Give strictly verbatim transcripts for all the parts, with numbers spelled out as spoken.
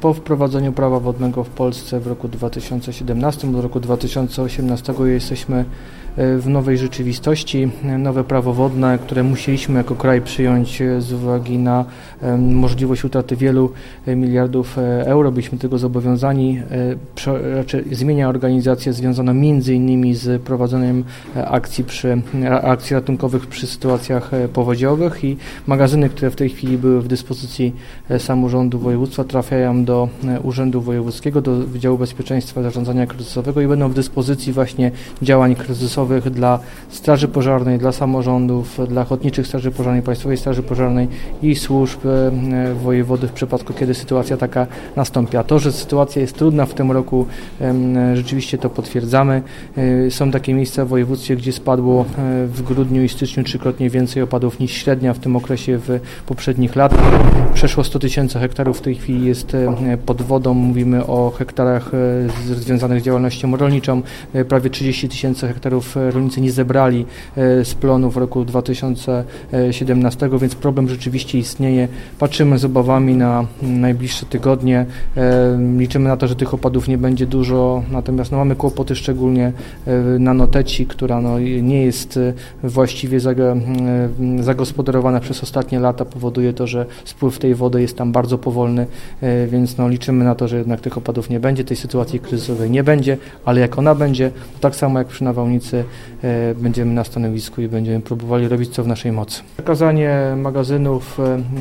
po wprowadzeniu prawa wodnego w Polsce w roku dwa tysiące siedemnastym do roku dwa tysiące osiemnastego jesteśmy w nowej rzeczywistości. Nowe prawo wodne, które musieliśmy jako kraj przyjąć z uwagi na możliwość utraty wielu miliardów euro, byliśmy tego zobowiązani, znaczy zmienia organizację związaną między innymi z prowadzeniem akcji, przy, akcji ratunkowych przy sytuacjach powodziowych i magazyny, które w tej chwili były w dyspozycji samorządu województwa, trafiają do Urzędu Wojewódzkiego, do Wydziału Bezpieczeństwa i Zarządzania Kryzysowego i będą w dyspozycji właśnie działań kryzysowych dla Straży Pożarnej, dla samorządów, dla Ochotniczych Straży Pożarnej, Państwowej Straży Pożarnej i służb wojewody w przypadku, kiedy sytuacja taka nastąpi. A to, że sytuacja jest trudna w tym roku, rzeczywiście to potwierdzamy. Są takie miejsca w województwie, gdzie spadło w grudniu i styczniu trzykrotnie więcej opadów niż średnia w tym okresie w poprzednich latach. Przeszło sto tysięcy hektarów w tej chwili jest pod wodą. Mówimy o hektarach związanych z działalnością rolniczą. Prawie trzydzieści tysięcy hektarów rolnicy nie zebrali z plonu w roku dwa tysiące siedemnastego, więc problem rzeczywiście istnieje. Patrzymy z obawami na najbliższe tygodnie. Liczymy na to, że tych opadów nie będzie dużo, natomiast no, mamy kłopoty szczególnie na Noteci, która no, nie jest właściwie zagospodarowana przez ostatnie lata. Powoduje to, że spływ tej wody jest tam bardzo powolny, więc no, liczymy na to, że jednak tych opadów nie będzie, tej sytuacji kryzysowej nie będzie, ale jak ona będzie, to tak samo jak przy nawałnicy będziemy na stanowisku i będziemy próbowali robić co w naszej mocy. Przekazanie magazynów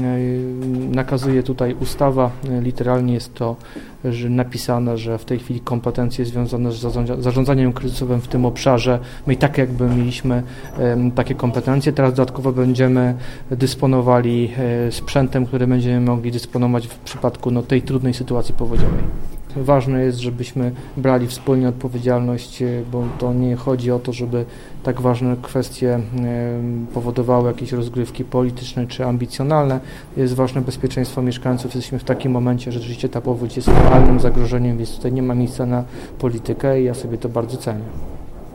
nakazuje tutaj ustawa, literalnie jest to że napisane, że w tej chwili kompetencje związane z zarządzaniem kryzysowym w tym obszarze, my i tak jakby mieliśmy takie kompetencje, teraz dodatkowo będziemy dysponowali sprzętem, który będziemy mogli dysponować w przypadku no, tej trudnej sytuacji powodziowej. Ważne jest, żebyśmy brali wspólnie odpowiedzialność, bo to nie chodzi o to, żeby tak ważne kwestie powodowały jakieś rozgrywki polityczne czy ambicjonalne. Jest ważne bezpieczeństwo mieszkańców. Jesteśmy w takim momencie, że rzeczywiście ta powódź jest realnym zagrożeniem, więc tutaj nie ma miejsca na politykę i ja sobie to bardzo cenię.